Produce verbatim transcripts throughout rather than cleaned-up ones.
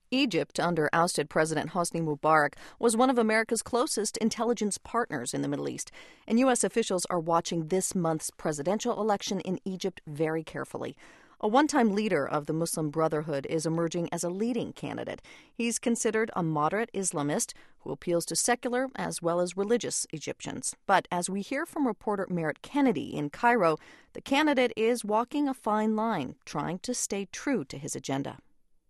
Egypt, under ousted President Hosni Mubarak, was one of America's closest intelligence partners in the Middle East, and U S officials are watching this month's presidential election in Egypt very carefully. A one-time leader of the Muslim Brotherhood is emerging as a leading candidate. He's considered a moderate Islamist who appeals to secular as well as religious Egyptians. But as we hear from reporter Merritt Kennedy in Cairo, the candidate is walking a fine line, trying to stay true to his agenda.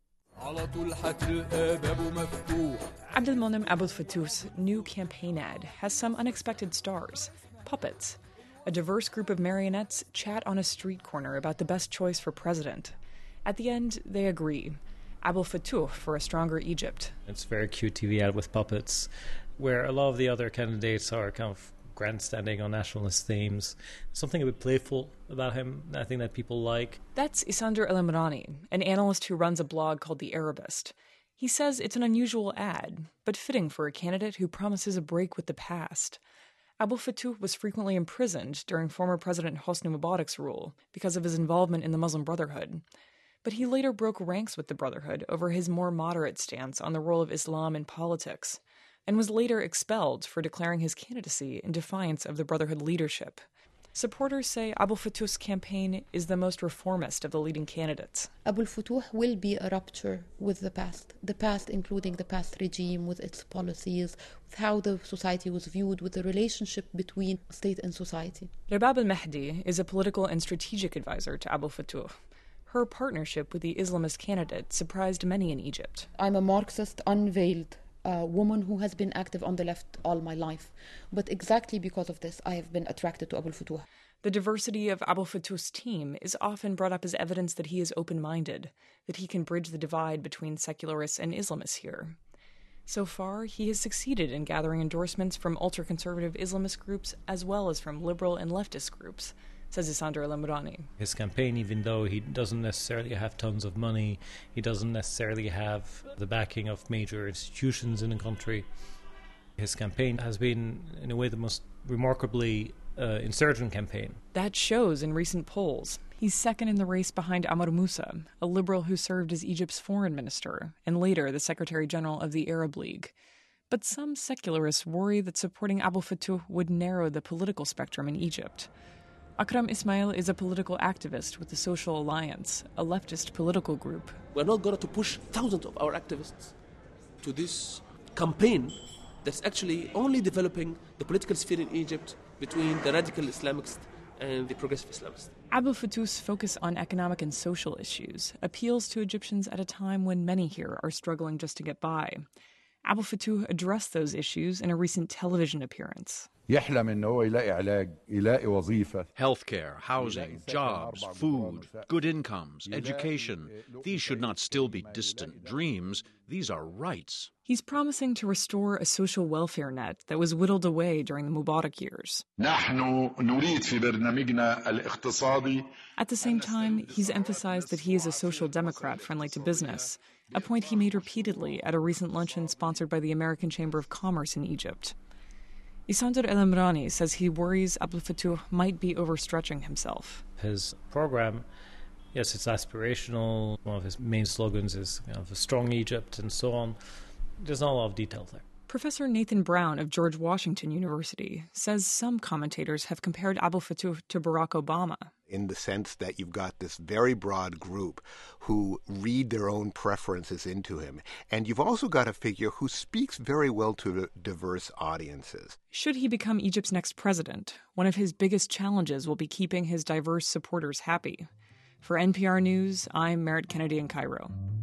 Abdelmonem Abdel Fattouh's new campaign ad has some unexpected stars: puppets. A diverse group of marionettes chat on a street corner about the best choice for president. At the end, they agree. Abdel Fattouh for a stronger Egypt. It's a very cute T V ad with puppets, where a lot of the other candidates are kind of grandstanding on nationalist themes. Something a bit playful about him, I think, that people like. That's Isander El-Emrani, an analyst who runs a blog called The Arabist. He says it's an unusual ad, but fitting for a candidate who promises a break with the past. Abdel Fattouh was frequently imprisoned during former President Hosni Mubarak's rule because of his involvement in the Muslim Brotherhood. But he later broke ranks with the Brotherhood over his more moderate stance on the role of Islam in politics, and was later expelled for declaring his candidacy in defiance of the Brotherhood leadership. Supporters say Abdel Fattouh's campaign is the most reformist of the leading candidates. Abdel Fattouh will be a rupture with the past, the past including the past regime with its policies, with how the society was viewed, with the relationship between state and society. Rabab al-Mahdi is a political and strategic advisor to Abdel Fattouh. Her partnership with the Islamist candidate surprised many in Egypt. I'm a Marxist, unveiled a woman who has been active on the left all my life. But exactly because of this, I have been attracted to Abdel Fattouh. The diversity of Abdel Fattouh's team is often brought up as evidence that he is open-minded, that he can bridge the divide between secularists and Islamists here. So far, he has succeeded in gathering endorsements from ultra-conservative Islamist groups as well as from liberal and leftist groups, says Isander El-Emrani. His campaign, even though he doesn't necessarily have tons of money, he doesn't necessarily have the backing of major institutions in the country, his campaign has been, in a way, the most remarkably uh, insurgent campaign. That shows in recent polls. He's second in the race behind Amr Moussa, a liberal who served as Egypt's foreign minister and later the Secretary General of the Arab League. But some secularists worry that supporting Abdel Fattouh would narrow the political spectrum in Egypt. Akram Ismail is a political activist with the Social Alliance, a leftist political group. We're not going to push thousands of our activists to this campaign that's actually only developing the political sphere in Egypt between the radical Islamists and the progressive Islamists. Abdel Fattouh's focus on economic and social issues appeals to Egyptians at a time when many here are struggling just to get by. Abdel Fattouh addressed those issues in a recent television appearance. Healthcare, housing, jobs, food, good incomes, education. These should not still be distant dreams. These are rights. He's promising to restore a social welfare net that was whittled away during the Mubarak years. At the same time, he's emphasized that he is a social democrat friendly to business, a point he made repeatedly at a recent luncheon sponsored by the American Chamber of Commerce in Egypt. Isander El-Emrani says he worries Abdel Fattouh might be overstretching himself. His program, yes, it's aspirational. One of his main slogans is, you know, a strong Egypt and so on. There's not a lot of detail there. Professor Nathan Brown of George Washington University says some commentators have compared Abdel Fattouh to Barack Obama. In the sense that you've got this very broad group who read their own preferences into him. And you've also got a figure who speaks very well to diverse audiences. Should he become Egypt's next president, one of his biggest challenges will be keeping his diverse supporters happy. For N P R News, I'm Merritt Kennedy in Cairo.